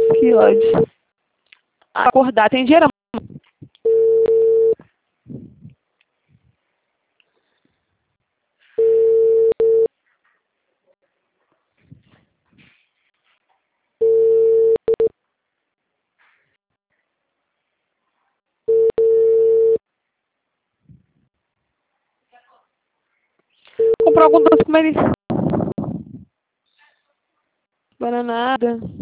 Que ódio. Acordar tem dinheiro. Comprar algum doce com ele. Bananada.